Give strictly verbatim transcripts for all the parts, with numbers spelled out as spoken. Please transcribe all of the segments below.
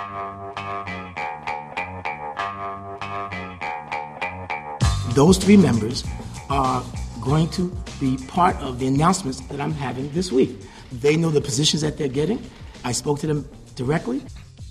Those three members are going to be part of the announcements that I'm having this week. They know the positions that they're getting. I spoke to them directly.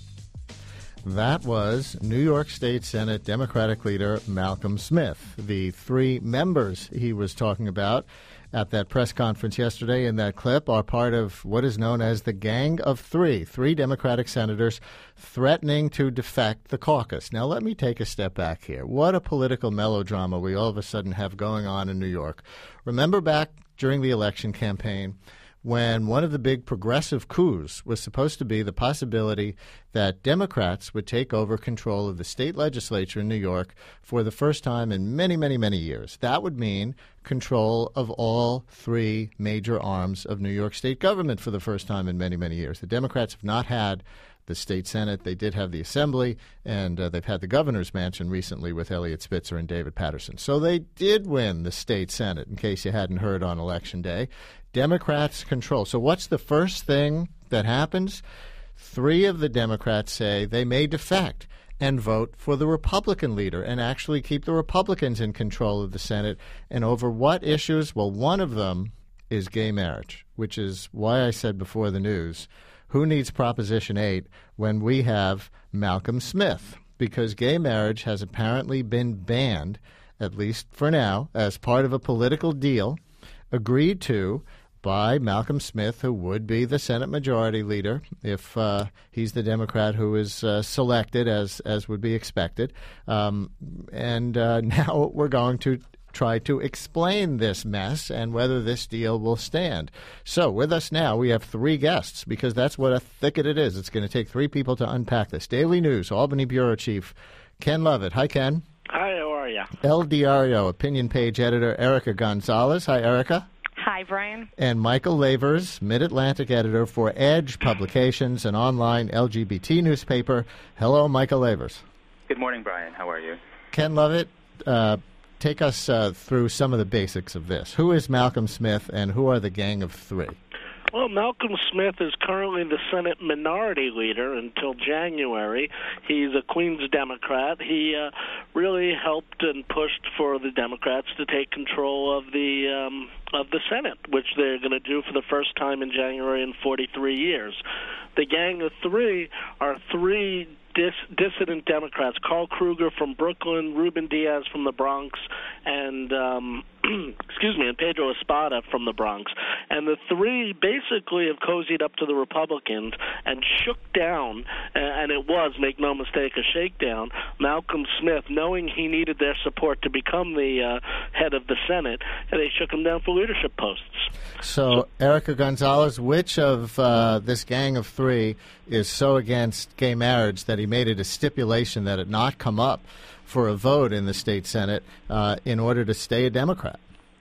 That was New York State Senate Democratic leader Malcolm Smith. The three members he was talking about at that press conference yesterday in that clip are part of what is known as the Gang of Three, three Democratic senators threatening to defect the caucus. Now, let me take a step back here. What a political melodrama we all of a sudden have going on in New York. Remember back during the election campaign when one of the big progressive coups was supposed to be the possibility that Democrats would take over control of the state legislature in New York for the first time in many, many, many years. That would mean control of all three major arms of New York state government for the first time in many, many years. The Democrats have not had the state Senate. They did have the Assembly, and uh, they've had the governor's mansion recently with Eliot Spitzer and David Paterson. So they did win the state Senate, in case you hadn't heard on Election Day. Democrats control. So what's the first thing that happens? Three of the Democrats say they may defect and vote for the Republican leader and actually keep the Republicans in control of the Senate. And over what issues? Well, one of them is gay marriage, which is why I said before the news, who needs Proposition eight when we have Malcolm Smith? Because gay marriage has apparently been banned, at least for now, as part of a political deal agreed to by Malcolm Smith, who would be the Senate Majority Leader if uh, he's the Democrat who is uh, selected, as as would be expected. Um, and uh, now we're going to try to explain this mess and whether this deal will stand. So with us now, we have three guests, because that's what a thicket it is. It's going to take three people to unpack this. Daily News, Albany Bureau Chief Ken Lovett. Hi, Ken. Hi, how are you? El Diario, opinion page editor Erica Gonzalez. Hi, Erica. Hi, Brian. And Michael Lavers, Mid-Atlantic editor for Edge Publications, an online L G B T newspaper. Hello, Michael Lavers. Good morning, Brian. How are you? Ken Lovett, uh, take us uh, through some of the basics of this. Who is Malcolm Smith, and who are the Gang of Three? Well, Malcolm Smith is currently the Senate Minority Leader until January. He's a Queens Democrat. He uh, really helped and pushed for the Democrats to take control of the um, of the Senate, which they're going to do for the first time in January in forty-three years. The Gang of Three are three dis- dissident Democrats: Carl Kruger from Brooklyn, Ruben Diaz from the Bronx, and um, excuse me, and Pedro Espada from the Bronx. And the three basically have cozied up to the Republicans and shook down, and it was, make no mistake, a shakedown, Malcolm Smith, knowing he needed their support to become the uh, head of the Senate, and they shook him down for leadership posts. So, Erica Gonzalez, which of uh, this Gang of Three is so against gay marriage that he made it a stipulation that it not come up for a vote in the state Senate uh, in order to stay a Democrat?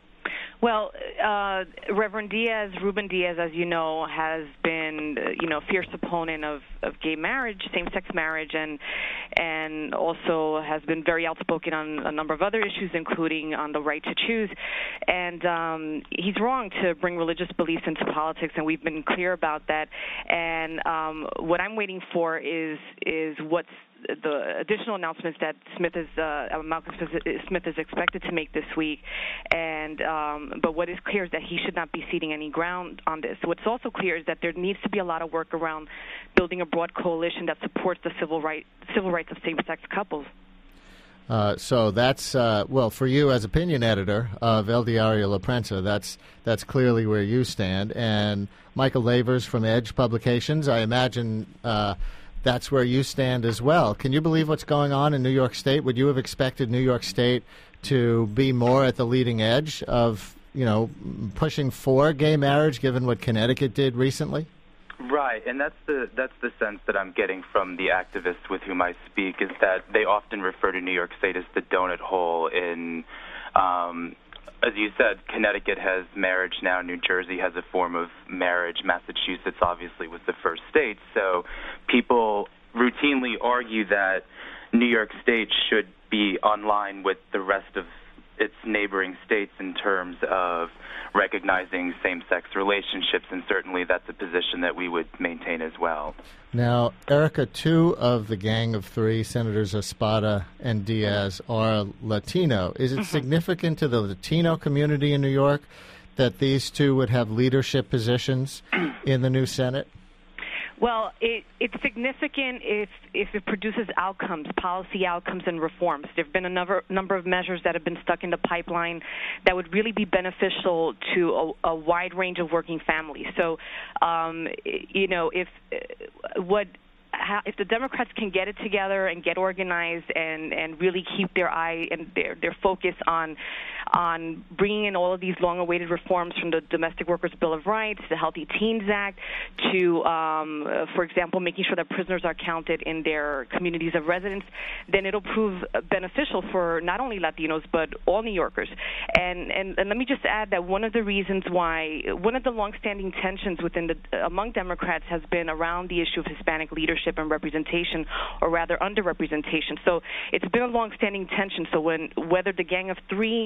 Well, uh, Reverend Diaz, Ruben Diaz, as you know, has been, uh, you know, a fierce opponent of, of gay marriage, same-sex marriage, and and also has been very outspoken on a number of other issues, including on the right to choose. And um, he's wrong to bring religious beliefs into politics, and we've been clear about that. And um, what I'm waiting for is is what's the additional announcements that Smith is uh, Malcolm Smith is expected to make this week, and um, but what is clear is that he should not be ceding any ground on this. What's also clear is that there needs to be a lot of work around building a broad coalition that supports the civil right civil rights of same-sex couples. Uh, so that's uh, well, for you as opinion editor of El Diario La Prensa, that's that's clearly where you stand. And Michael Lavers from Edge Publications, I imagine. Uh, That's where you stand as well. Can you believe what's going on in New York State? Would you have expected New York State to be more at the leading edge of, you know, pushing for gay marriage, given what Connecticut did recently? Right, and that's the that's the sense that I'm getting from the activists with whom I speak, is that they often refer to New York State as the donut hole in. Um, As you said, Connecticut has marriage now. New Jersey has a form of marriage. Massachusetts obviously was the first state. So people routinely argue that New York State should be on line with the rest of its neighboring states in terms of recognizing same-sex relationships, and certainly that's a position that we would maintain as well. Now, Erica, two of the gang of three, Senators Espada and Diaz, are Latino. Is it mm-hmm. significant to the Latino community in New York that these two would have leadership positions in the new Senate? Well, it, it's significant if if it produces outcomes, policy outcomes and reforms. There have been a number, number of measures that have been stuck in the pipeline that would really be beneficial to a, a wide range of working families. So, um, you know, if uh, what how, if the Democrats can get it together and get organized and, and really keep their eye and their, their focus on on bringing in all of these long-awaited reforms from the Domestic Workers Bill of Rights, the Healthy Teens Act, to, um, uh, for example, making sure that prisoners are counted in their communities of residence, then it'll prove beneficial for not only Latinos but all New Yorkers. And, and, and let me just add that one of the reasons why, one of the long-standing tensions within the among Democrats has been around the issue of Hispanic leadership and representation, or rather underrepresentation. So it's been a long-standing tension. So when whether the Gang of Three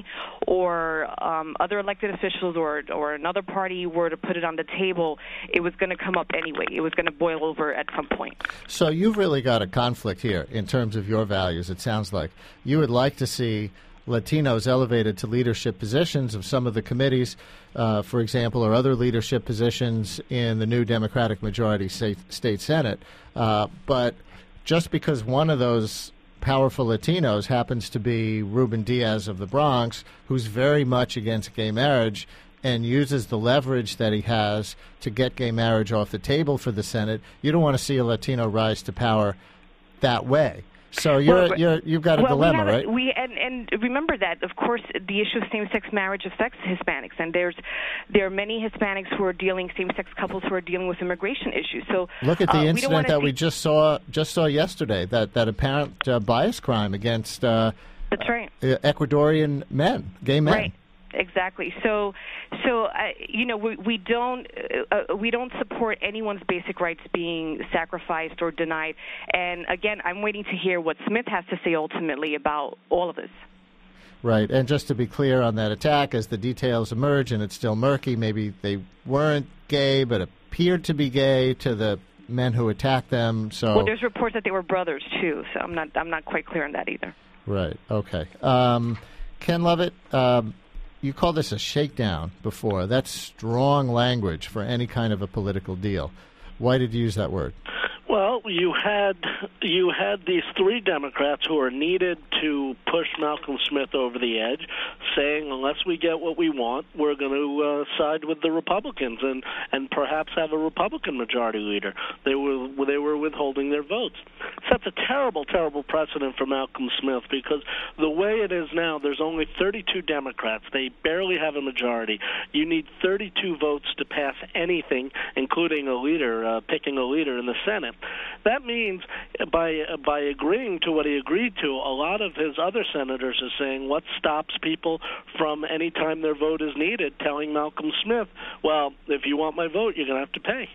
or um, other elected officials or or another party were to put it on the table, it was going to come up anyway. It was going to boil over at some point. So you've really got a conflict here in terms of your values. It sounds like you would like to see Latinos elevated to leadership positions of some of the committees, uh, for example, or other leadership positions in the new Democratic majority state, state Senate. Uh, but just because one of those powerful Latinos happens to be Ruben Diaz of the Bronx, who's very much against gay marriage and uses the leverage that he has to get gay marriage off the table for the Senate, you don't want to see a Latino rise to power that way. So you're, well, you're, you've got a well, dilemma, we right? We and, and remember that, of course, the issue of same-sex marriage affects Hispanics, and there's there are many Hispanics who are dealing, same-sex couples who are dealing with immigration issues. So look at the uh, incident that see... we just saw just saw yesterday, that that apparent uh, bias crime against uh, That's right. uh, Ecuadorian men, gay men. Right. Exactly. So, so uh, you know, we, we don't uh, we don't support anyone's basic rights being sacrificed or denied. And again, I'm waiting to hear what Smith has to say ultimately about all of this. Right. And just to be clear on that attack, as the details emerge, and it's still murky, maybe they weren't gay but appeared to be gay to the men who attacked them. So, well, there's reports that they were brothers too. So I'm not I'm not quite clear on that either. Right. Okay. Um, Ken Lovett. Um, You called this a shakedown before. That's strong language for any kind of a political deal. Why did you use that word? Well, you had you had these three Democrats who are needed to push Malcolm Smith over the edge, saying unless we get what we want, we're going to uh, side with the Republicans and, and perhaps have a Republican majority leader. They were they were withholding their votes. Sets a terrible, terrible precedent for Malcolm Smith, because the way it is now, there's only thirty-two Democrats. They barely have a majority. You need thirty-two votes to pass anything, including a leader, uh, picking a leader in the Senate. That means by by agreeing to what he agreed to, a lot of his other senators are saying, what stops people from, any time their vote is needed, telling Malcolm Smith, well, if you want my vote, you're going to have to pay.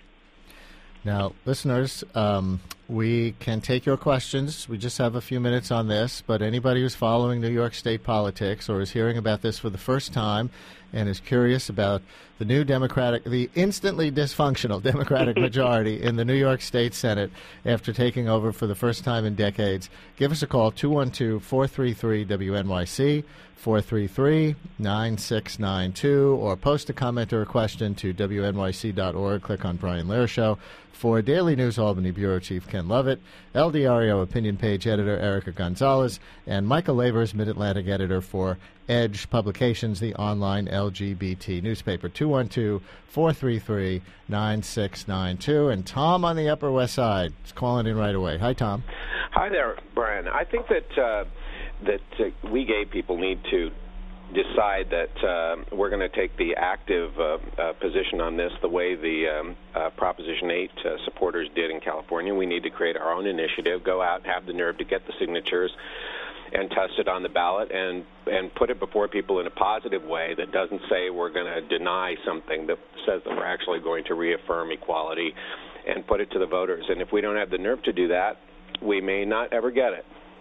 Now, listeners, um, we can take your questions. We just have a few minutes on this, but anybody who's following New York State politics or is hearing about this for the first time and is curious about the new Democratic, the instantly dysfunctional Democratic majority in the New York State Senate after taking over for the first time in decades, give us a call, two one two, four three three, W N Y C, four three three, nine six nine two, or post a comment or a question to W N Y C dot org. Click on Brian Lehrer Show. For Daily News Albany Bureau Chief Ken Lovett, El Diario Opinion Page Editor Erica Gonzalez, and Michael Lavers, Mid-Atlantic Editor for Edge Publications, the online L G B T newspaper. two one two, four three three, nine six nine two. And Tom on the Upper West Side is calling in right away. Hi, Tom. Hi there, Brian. I think that uh, that uh, we gay people need to decide that uh, we're going to take the active uh, uh, position on this the way the um, uh, Proposition eight uh, supporters did in California. We need to create our own initiative, go out, have the nerve to get the signatures, and test it on the ballot and, and put it before people in a positive way that doesn't say we're going to deny something, that says that we're actually going to reaffirm equality and put it to the voters. And if we don't have the nerve to do that, we may not ever get it.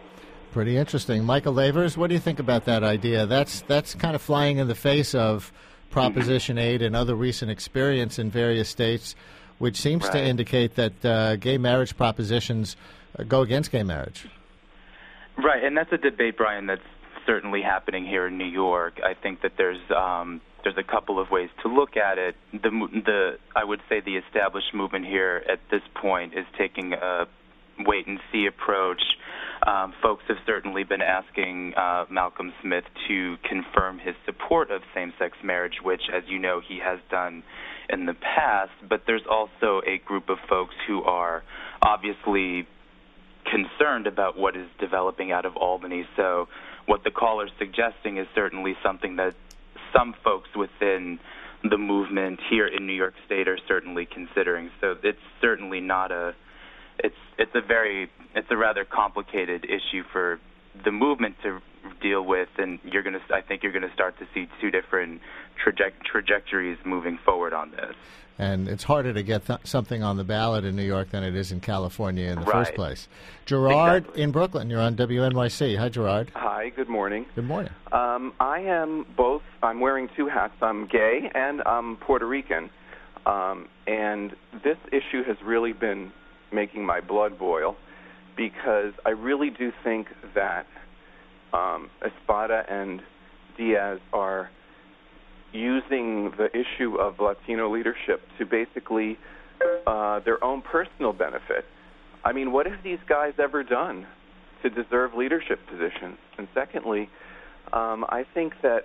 Pretty interesting. Michael Lavers, what do you think about that idea? That's that's kind of flying in the face of Proposition eight and other recent experience in various states, which seems right. to indicate that uh, gay marriage propositions uh, go against gay marriage. Right, and that's a debate, Brian, that's certainly happening here in New York. I think that there's um, there's a couple of ways to look at it. The the I would say the established movement here at this point is taking a wait and see approach. Um, folks have certainly been asking uh, Malcolm Smith to confirm his support of same-sex marriage, which, as you know, he has done in the past. But there's also a group of folks who are obviously concerned about what is developing out of Albany. So what the caller's suggesting is certainly something that some folks within the movement here in New York State are certainly considering. So it's certainly not a it's it's a very it's a rather complicated issue for the movement to deal with, and you're going to I think you're going to start to see two different traje- trajectories moving forward on this. And it's harder to get th- something on the ballot in New York than it is in California in the Right. first place. Gerard Exactly. in Brooklyn, you're on W N Y C. Hi, Gerard. Hi, good morning. Good morning. Um, I am both. I'm wearing two hats. I'm gay and I'm Puerto Rican. Um, and this issue has really been making my blood boil because I really do think that um, Espada and Diaz are using the issue of Latino leadership to basically uh, their own personal benefit. I mean, what have these guys ever done to deserve leadership positions? And secondly, um, I think that,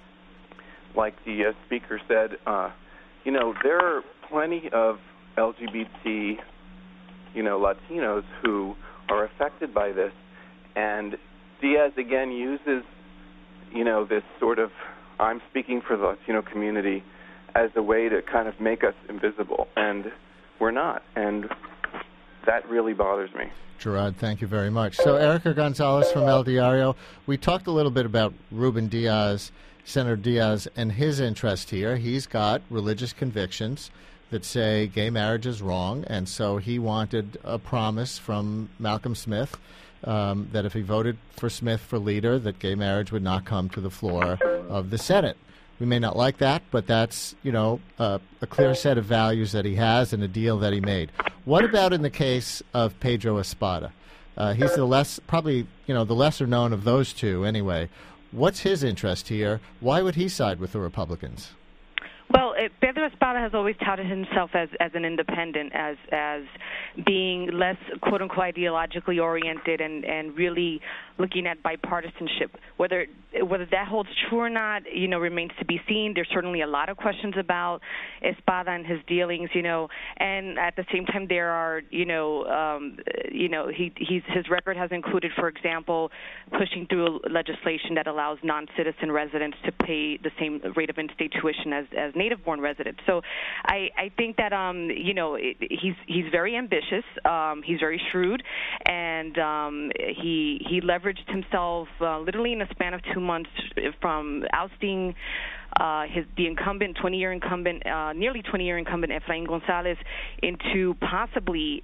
like the uh, speaker said, uh, you know, there are plenty of L G B T, you know, Latinos who are affected by this, and Diaz again uses, you know, this sort of I'm speaking for the Latino community as a way to kind of make us invisible, and we're not, and that really bothers me. Gerard, thank you very much. So Erica Gonzalez from El Diario, we talked a little bit about Ruben Diaz, Senator Diaz, and his interest here. He's got religious convictions that say gay marriage is wrong, and so he wanted a promise from Malcolm Smith um, that if he voted for Smith for leader, that gay marriage would not come to the floor of the Senate. We may not like that, but that's, you know, uh, a clear set of values that he has and a deal that he made. What about in the case of Pedro Espada? Uh, he's the less, probably, you know, the lesser known of those two anyway. What's his interest here? Why would he side with the Republicans? Well, it, Pedro Espada has always touted himself as, as an independent, as as being less, quote-unquote, ideologically oriented and, and really looking at bipartisanship. Whether whether that holds true or not, you know, remains to be seen. There's certainly a lot of questions about Espada and his dealings, you know, and at the same time there are, you know, um, you know, he he's, his record has included, for example, pushing through legislation that allows non-citizen residents to pay the same rate of in-state tuition as, as native-born residents. So I, I think that, um, you know, it, he's he's very ambitious. Um, he's very shrewd, and um, he he leveraged himself uh, literally in a span of two months from ousting uh, his the incumbent, twenty-year incumbent, uh, nearly twenty-year incumbent Efrain Gonzalez into possibly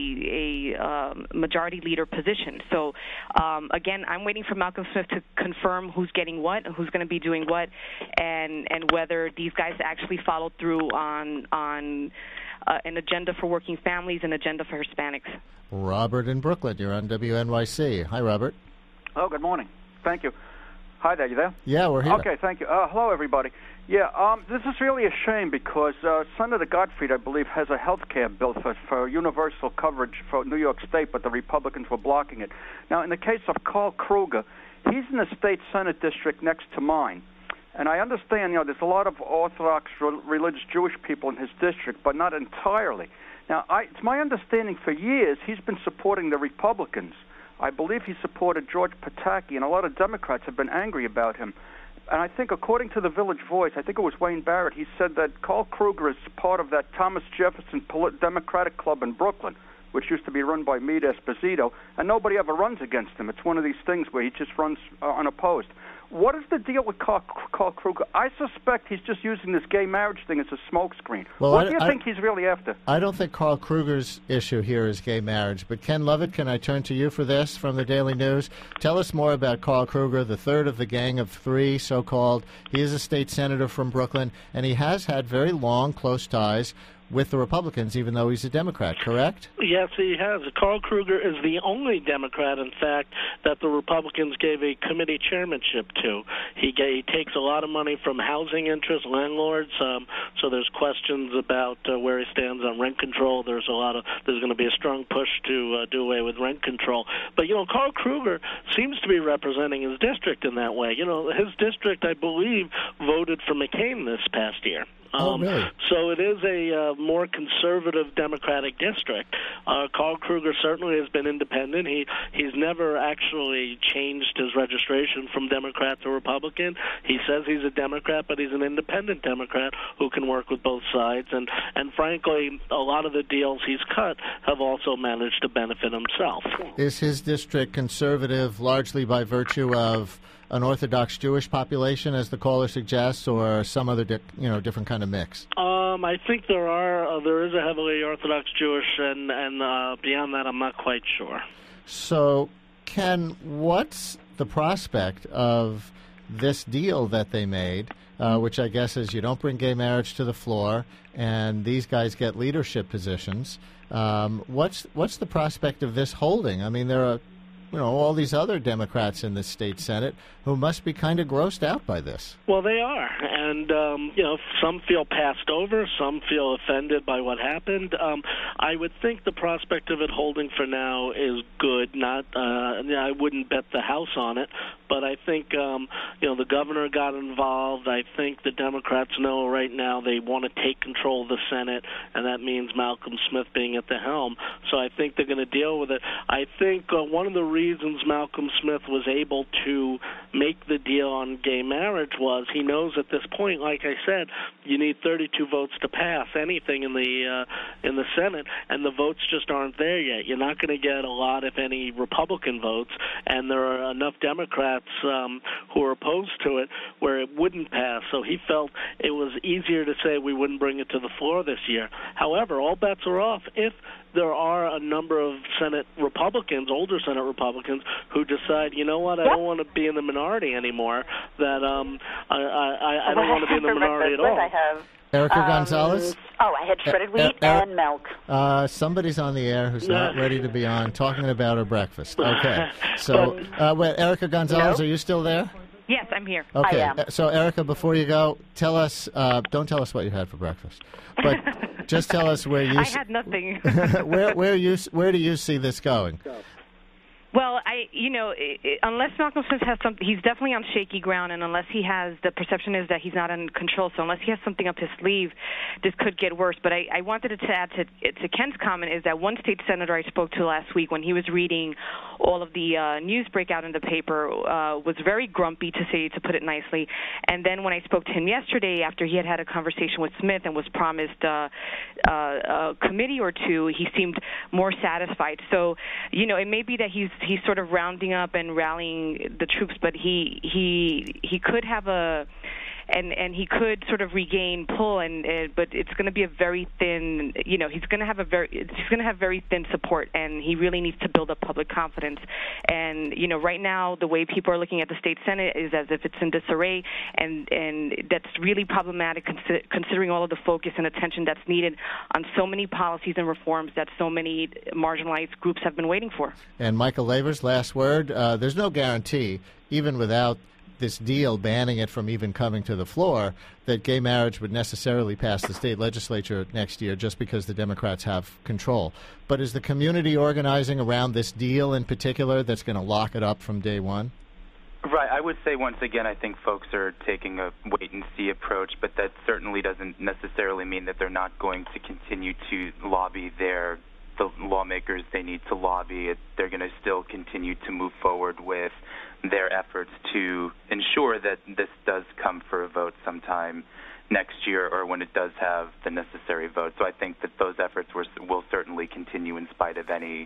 a a um, majority leader position. So um, again, I'm waiting for Malcolm Smith to confirm who's getting what, who's going to be doing what, and and whether these guys actually follow through on on uh, an agenda for working families, an agenda for Hispanics. Robert in Brooklyn, you're on W N Y C. Hi, Robert. Oh, good morning. Thank you. Hi there, you there? Yeah, we're here. Okay, thank you. Uh, hello, everybody. Yeah, um, this is really a shame because uh, Senator Gottfried, I believe, has a health care bill for, for universal coverage for New York State, but the Republicans were blocking it. Now, in the case of Carl Kruger, he's in the state Senate district next to mine. And I understand, you know, there's a lot of Orthodox re- religious Jewish people in his district, but not entirely. Now, I, it's my understanding for years he's been supporting the Republicans. I believe he supported George Pataki, and a lot of Democrats have been angry about him. And I think, according to the Village Voice, I think it was Wayne Barrett, he said that Carl Kruger is part of that Thomas Jefferson Polit- Democratic Club in Brooklyn, which used to be run by Meade Esposito, and nobody ever runs against him. It's one of these things where he just runs uh, unopposed. what is the deal with Carl, Carl Kruger? I suspect he's just using this gay marriage thing as a smokescreen. Well, what I, do you I, think he's really after? I don't think Carl Kruger's issue here is gay marriage. But Ken Lovett, can I turn to you for this from the Daily News? Tell us more about Carl Kruger, the third of the gang of three, so-called. He is a state senator from Brooklyn, and he has had very long, close ties with the Republicans, even though he's a Democrat, correct? Yes, he has. Carl Kruger is the only Democrat, in fact, that the Republicans gave a committee chairmanship to. He, gave, he takes a lot of money from housing interests, landlords, um, so there's questions about uh, where he stands on rent control. There's a lot of, there's going to be a strong push to uh, do away with rent control. But, you know, Carl Kruger seems to be representing his district in that way. You know, his district, I believe, voted for McCain this past year. Oh, really? Um, so it is a uh, more conservative Democratic district. Uh, Carl Kruger certainly has been independent. He he's never actually changed his registration from Democrat to Republican. He says he's a Democrat, but he's an independent Democrat who can work with both sides. And, and frankly, a lot of the deals he's cut have also managed to benefit himself. Is his district conservative largely by virtue of an Orthodox Jewish population, as the caller suggests, or some other, di- you know, different kind of mix? Um, I think there are. Uh, there is a heavily Orthodox Jewish, and and uh, beyond that, I'm not quite sure. So, Ken, what's the prospect of this deal that they made, uh, which I guess is you don't bring gay marriage to the floor, and these guys get leadership positions? Um, what's what's the prospect of this holding? I mean, there are, you know, all these other Democrats in the state Senate who must be kind of grossed out by this. Well, they are. And, um, you know, some feel passed over. Some feel offended by what happened. Um, I would think the prospect of it holding for now is good. Not, uh, I wouldn't bet the house on it. But I think, um, you know, the governor got involved. I think the Democrats know right now they want to take control of the Senate, and that means Malcolm Smith being at the helm. So I think they're going to deal with it. I think uh, one of the reasons Malcolm Smith was able to make the deal on gay marriage was he knows at this point, like I said, you need thirty-two votes to pass anything in the uh, in the Senate, and the votes just aren't there yet. You're not going to get a lot, if any, Republican votes, and there are enough Democrats um, who are opposed to it where it wouldn't pass. So he felt it was easier to say we wouldn't bring it to the floor this year. However, all bets are off if there are a number of Senate Republicans, older Senate Republicans, who decide, you know what, I yep. don't want to be in the minority anymore, that um, I, I, I don't well, want to be in the minority at all. I have, Erica um, Gonzalez? Oh, I had shredded wheat uh, uh, and milk. Uh, somebody's on the air who's not ready to be on, talking about her breakfast. Okay. So, uh, wait, Erica Gonzalez, no. are you still there? Yes, I'm here. Okay. I am. So, Erica, before you go, tell us, uh, don't tell us what you had for breakfast, but just tell us where you... I had nothing. where, where, you, where do you see this going? Well, I, you know, it, it, unless Malcolm Smith has something, he's definitely on shaky ground, and unless he has, the perception is that he's not in control. So unless he has something up his sleeve, this could get worse. But I, I wanted to add to, to Ken's comment is that one state senator I spoke to last week, when he was reading all of the uh, news breakout in the paper, uh, was very grumpy, to say, to put it nicely. And then when I spoke to him yesterday, after he had had a conversation with Smith and was promised uh, uh, a committee or two, he seemed more satisfied. So, you know, it may be that he's he's sort of rounding up and rallying the troops, but he he he could have a and and he could sort of regain pull, and uh, but it's going to be a very thin, you know, he's going to have a very he's going to have very thin support, and he really needs to build up public confidence. And you know, right now the way people are looking at the state Senate is as if it's in disarray, and and that's really problematic consi- considering all of the focus and attention that's needed on so many policies and reforms that so many marginalized groups have been waiting for. And Michael Lavers, last word. Uh, there's no guarantee, even without this deal banning it from even coming to the floor, that gay marriage would necessarily pass the state legislature next year just because the Democrats have control. But is the community organizing around this deal in particular that's going to lock it up from day one? Right. I would say, once again, I think folks are taking a wait-and-see approach, but that certainly doesn't necessarily mean that they're not going to continue to lobby their the lawmakers they need to lobby. They're going to still continue to move forward with their efforts to ensure that this does come for a vote sometime next year, or when it does have the necessary vote. So I think that those efforts were, will certainly continue in spite of any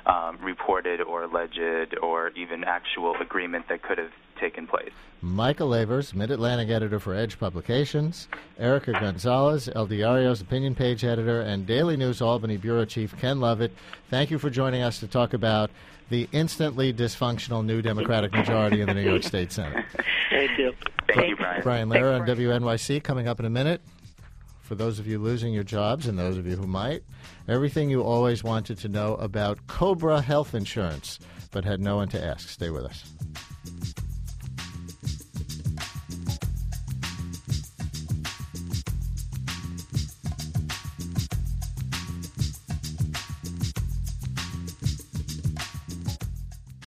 um, reported or alleged or even actual agreement that could have taken place. Michael Lavers, Mid-Atlantic editor for Edge Publications, Erica Gonzalez, El Diario's opinion page editor, and Daily News Albany bureau chief Ken Lovett. Thank you for joining us to talk about the instantly dysfunctional new Democratic majority in the New York State Senate. Thank you. Thank you, Brian. Brian Lehrer on W N Y C coming up in a minute. For those of you losing your jobs and those of you who might, everything you always wanted to know about Cobra Health Insurance but had no one to ask. Stay with us.